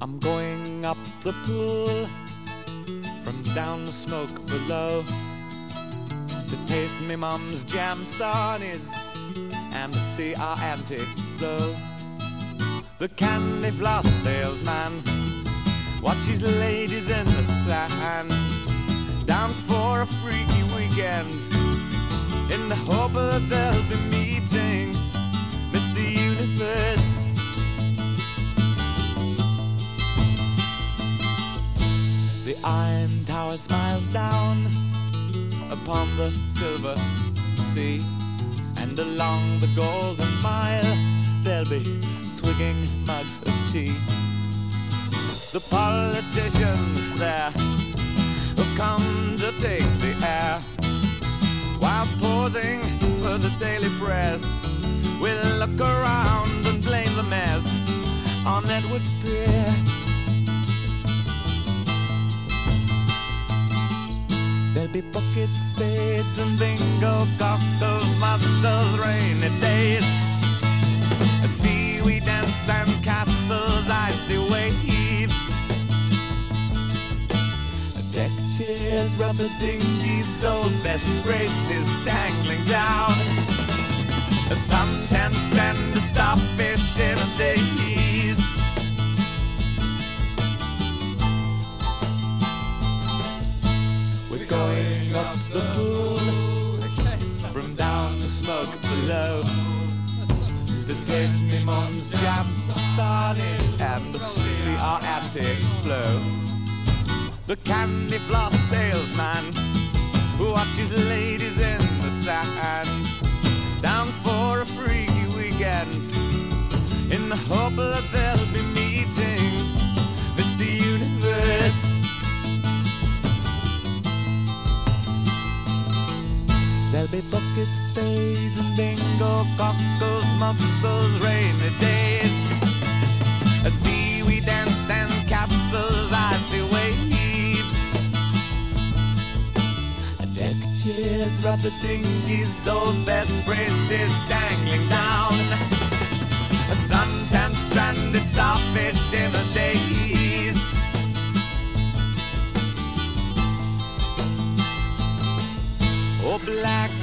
I'm going up the pool from down the smoke below to taste me mum's jam sarnies and see our auntie flow. The candy floss salesman watches ladies in the sand down for a freaky weekend in the hope that they'll be meeting Mr. Universe. The Iron Tower smiles down upon the silver sea, and along the Golden Mile there'll be swigging mugs of tea. The politicians there have come to take the air while posing for the daily press. We'll look around and blame the mess on Edward Peer. There'll be buckets, spades and bingo cocktails, mussels, rainy days, a seaweed and sand castles, icy waves, deck chairs, rubber dinghies, old best graces dangling down, a suntan strand, a starfish in a daze. We're going up the pool from down the smoke below to taste me mum's jam sarnies and see our auntie flow. The candy floss salesman who watches ladies in the sand down for a freaky weekend in the hope that they'll be meeting Mr. Universe. There'll be buckets, spades and bingo cockles, mussels, rainy days, a seaweed and sand castles, icy waves, deck chairs, rubber dinghies, old best braces dangling down, a suntan stranded starfish in a daze. Oh, black